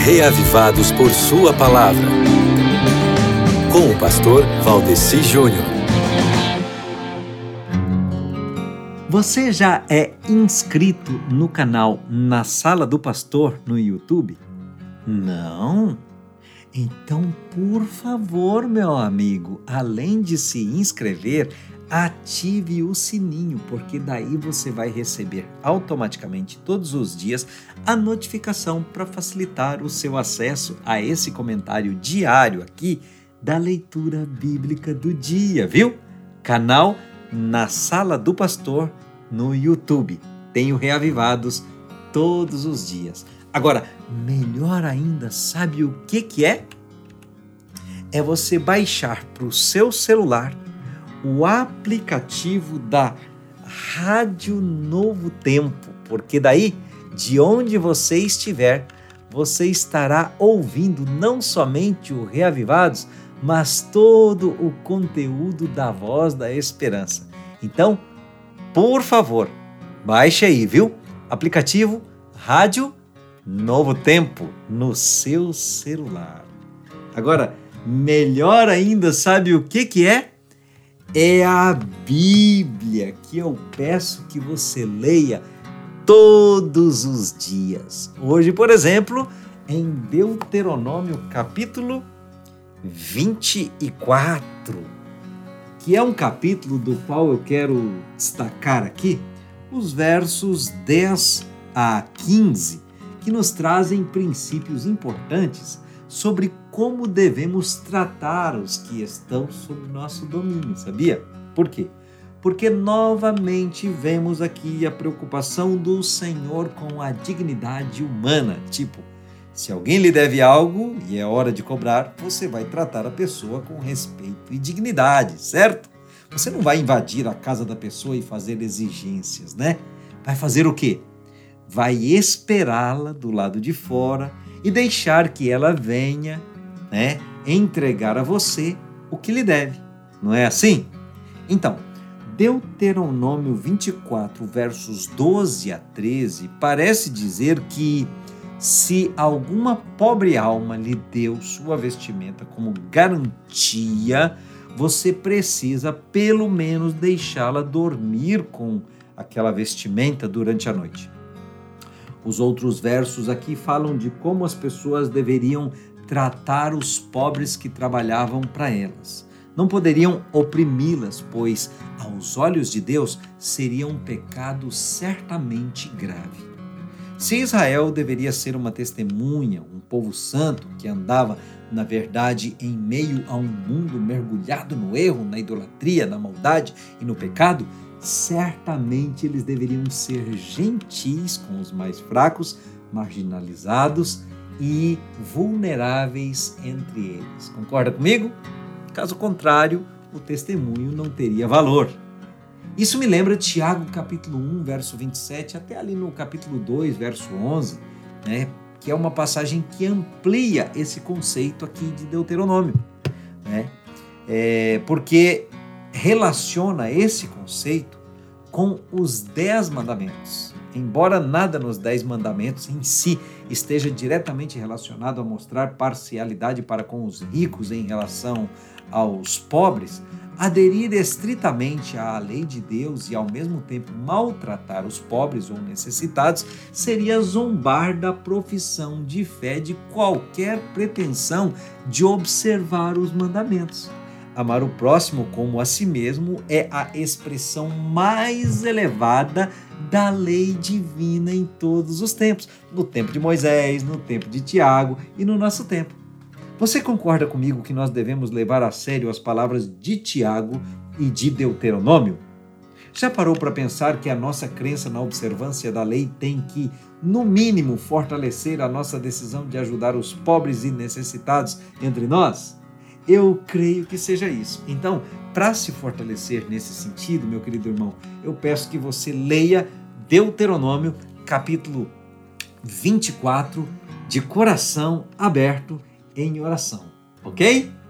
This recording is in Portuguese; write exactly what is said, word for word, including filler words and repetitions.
Reavivados por Sua Palavra, com o pastor Valdeci Júnior. Você já é inscrito no canal Na Sala do Pastor no YouTube? Não? Então, por favor, meu amigo, além de se inscrever, ative o sininho, porque daí você vai receber automaticamente todos os dias a notificação para facilitar o seu acesso a esse comentário diário aqui da leitura bíblica do dia, viu? Canal Na Sala do Pastor no YouTube. Tenho Reavivados todos os dias. Agora, melhor ainda, sabe o que que é? É você baixar para o seu celular o aplicativo da Rádio Novo Tempo, porque daí, de onde você estiver, você estará ouvindo não somente o Reavivados, mas todo o conteúdo da Voz da Esperança. Então, por favor, baixe aí, viu? Aplicativo Rádio Novo Tempo no seu celular. Agora, melhor ainda, sabe o que que é? É a Bíblia, que eu peço que você leia todos os dias. Hoje, por exemplo, em Deuteronômio capítulo vinte e quatro, que é um capítulo do qual eu quero destacar aqui os versos dez a quinze, que nos trazem princípios importantes sobre como devemos tratar os que estão sob nosso domínio, sabia? Por quê? Porque novamente vemos aqui a preocupação do Senhor com a dignidade humana. Tipo, se alguém lhe deve algo e é hora de cobrar, você vai tratar a pessoa com respeito e dignidade, certo? Você não vai invadir a casa da pessoa e fazer exigências, né? Vai fazer o quê? Vai esperá-la do lado de fora e deixar que ela venha, né, entregar a você o que lhe deve. Não é assim? Então, Deuteronômio vinte e quatro, versos doze a treze, parece dizer que se alguma pobre alma lhe deu sua vestimenta como garantia, você precisa pelo menos deixá-la dormir com aquela vestimenta durante a noite. Os outros versos aqui falam de como as pessoas deveriam tratar os pobres que trabalhavam para elas. Não poderiam oprimi-las, pois, aos olhos de Deus, seria um pecado certamente grave. Se Israel deveria ser uma testemunha, um povo santo que andava, na verdade, em meio a um mundo mergulhado no erro, na idolatria, na maldade e no pecado, certamente eles deveriam ser gentis com os mais fracos, marginalizados e vulneráveis entre eles. Concorda comigo? Caso contrário, o testemunho não teria valor. Isso me lembra Tiago capítulo um, verso vinte e sete, até ali no capítulo dois, verso onze, né? Que é uma passagem que amplia esse conceito aqui de Deuteronômio, né? É, porque relaciona esse conceito com os dez mandamentos. Embora nada nos dez mandamentos em si esteja diretamente relacionado a mostrar parcialidade para com os ricos em relação aos pobres, aderir estritamente à lei de Deus e ao mesmo tempo maltratar os pobres ou necessitados seria zombar da profissão de fé de qualquer pretensão de observar os mandamentos. Amar o próximo como a si mesmo é a expressão mais elevada da lei divina em todos os tempos, no tempo de Moisés, no tempo de Tiago e no nosso tempo. Você concorda comigo que nós devemos levar a sério as palavras de Tiago e de Deuteronômio? Já parou para pensar que a nossa crença na observância da lei tem que, no mínimo, fortalecer a nossa decisão de ajudar os pobres e necessitados entre nós? Eu creio que seja isso. Então, para se fortalecer nesse sentido, meu querido irmão, eu peço que você leia Deuteronômio, capítulo vinte e quatro, de coração aberto em oração, ok?